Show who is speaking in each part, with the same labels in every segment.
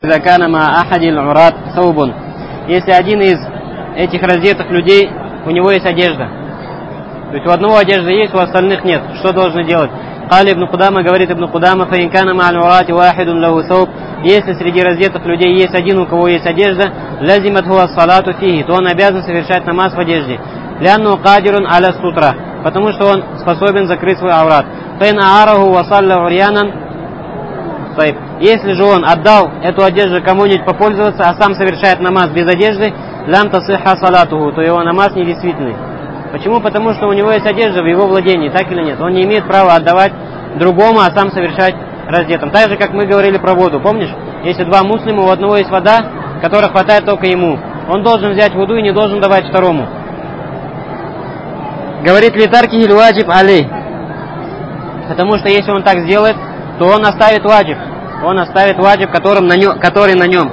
Speaker 1: Если один из этих раздетых людей, у него есть одежда, то есть у одного одежда есть, у остальных нет, что должны делать? Кали ибн Кудама, говорит ибн Кудама, если среди раздетых людей есть один, у кого есть одежда, то он обязан совершать намаз в одежде. Потому что он способен закрыть свой аврат. Если же он отдал эту одежду кому-нибудь попользоваться, а сам совершает намаз без одежды, то его намаз недействительный. Почему? Потому что у него есть одежда в его владении, так или нет? Он не имеет права отдавать другому, а сам совершать раздетым. Так же, как мы говорили про воду, помнишь? Если два муслима, у одного есть вода, которая хватает только ему. Он должен взять воду и не должен давать второму. Говорит литарки или ваджиб алей. Потому что если он так сделает, то он оставит ваджиб. Он оставит ваджиб, который на нем.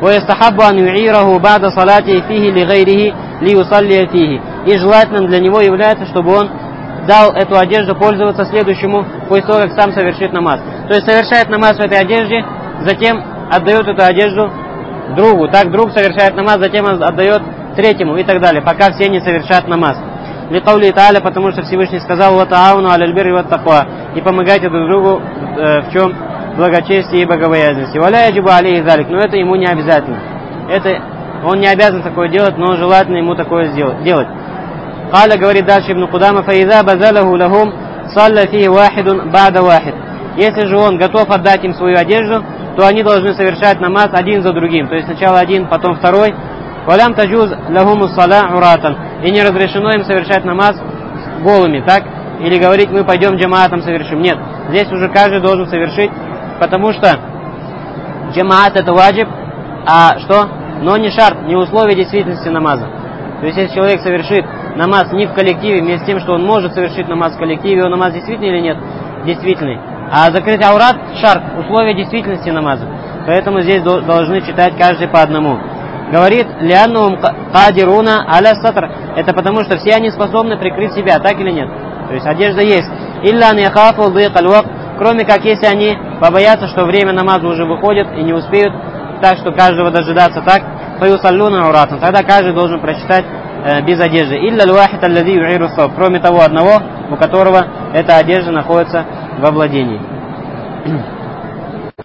Speaker 1: И желательным для него является, чтобы он дал эту одежду пользоваться следующему, после того, как сам совершит намаз. То есть совершает намаз в этой одежде, затем отдает эту одежду другу. Так друг совершает намаз, затем он отдает третьему и так далее, пока все не совершат намаз. Потому что Всевышний сказал: и помогайте друг другу в чем? Благочестие и богобоязненности. Но это ему не обязательно. Он не обязан такое делать, но желательно ему такое делать. Каля говорит дальше ибн Кудама: если же он готов отдать им свою одежду, то они должны совершать намаз один за другим. То есть сначала один, потом второй. И не разрешено им совершать намаз голыми, так? Или говорить: мы пойдем джамаатом совершим. Нет, здесь уже каждый должен совершить, потому что джамаат это ваджиб, а что? Но не шарт, не условие действительности намаза. То есть если человек совершит намаз не в коллективе, вместе с тем, что он может совершить намаз в коллективе, его намаз действительный или нет? Действительный. А закрыть аурат шарт, условие действительности намаза. Поэтому здесь должны читать каждый по одному. Говорит: лианнахум кадируна аля сатр. Это потому, что все они способны прикрыть себя, так или нет? То есть одежда есть. Илля нихафу дык аль-вак. Кроме как если они побоятся, что время намаза уже выходит и не успеют, так что каждого дожидаться так, фаюсаллюна ауратан. Тогда каждый должен прочитать без одежды. Илля аль-вахид аллади ю'иру саб. Кроме того одного, у которого эта одежда находится во владении.